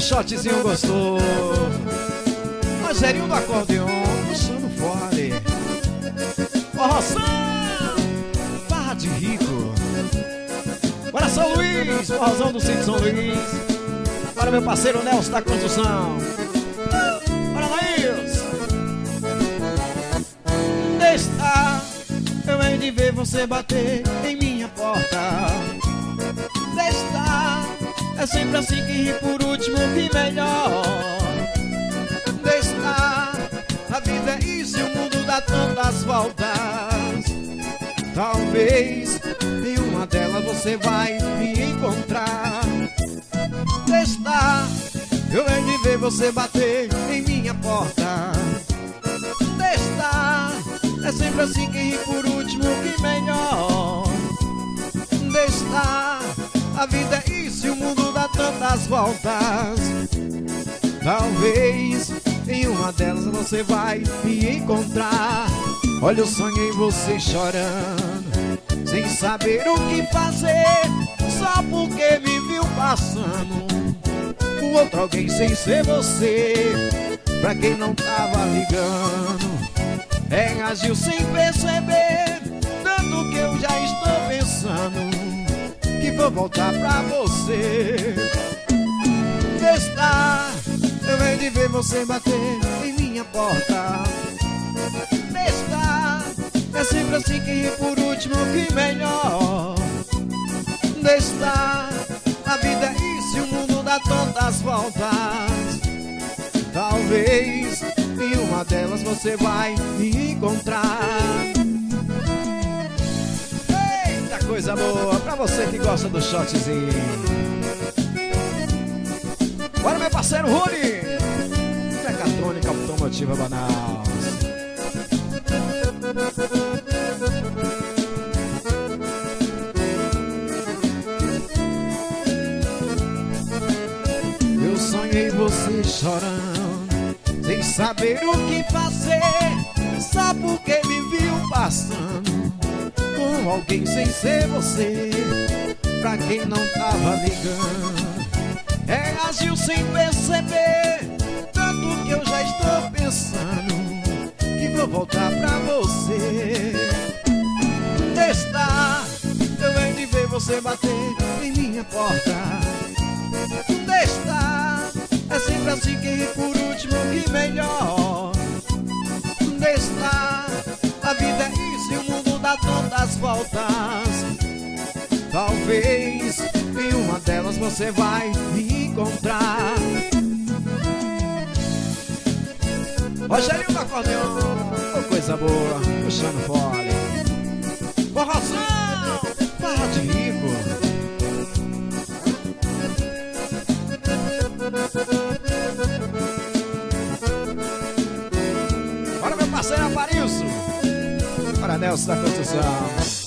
shotzinho gostoso. Rogerinho do acordeon, puxando fole. Forroção, Barra de Rico. Bora São Luís, forrozão do sítio São Luís. Bora meu parceiro Nelson da construção. Bora Laís. Deixa, eu venho de ver você bater em minha porta. Deixa, é sempre assim que ri por último que melhor. Deixa, a vida é isso e o mundo dá tantas voltas. Talvez em uma delas você vai me encontrar. Deixa, eu venho de ver você bater em minha porta. Deixa, é sempre assim que ri por último que melhor. Deixa, a vida é isso e o mundo dá tantas voltas. Talvez em uma delas você vai me encontrar. Olha, eu sonhei você chorando, sem saber o que fazer, só porque me viu passando com outro alguém sem ser você. Pra quem não tava ligando, reagiu sem perceber, tanto que eu já estou pensando que vou voltar pra você. Deixa, eu venho de ver você bater em minha porta. Deixa, é sempre assim que ri por último que melhor. Deixa, a vida é isso e o mundo dá tantas voltas. Talvez em uma delas você vai me encontrar. Eita, coisa boa pra você que gosta do shotzinho. Bora meu parceiro Rony, Mecatrônica Automotiva Manaus. Eu sonhei você chorando, sem saber o que fazer, só porque me viu passando com alguém sem ser você. Pra quem não tava ligando, reagiu sem perceber, tanto que eu já estou pensando que vou voltar pra você. Deixa, eu venho de ver você bater em minha porta. Deixa, é sempre assim que ri por último que melhor. Deixa, a vida é isso e o mundo dá tantas voltas. Talvez em uma delas você vai me encontrar. Rogerinho do acordeon, oh, coisa boa, puxando fole. Forrozão, Barra de Rico. Bora meu parceiro Aparilson, para Nelson da construção.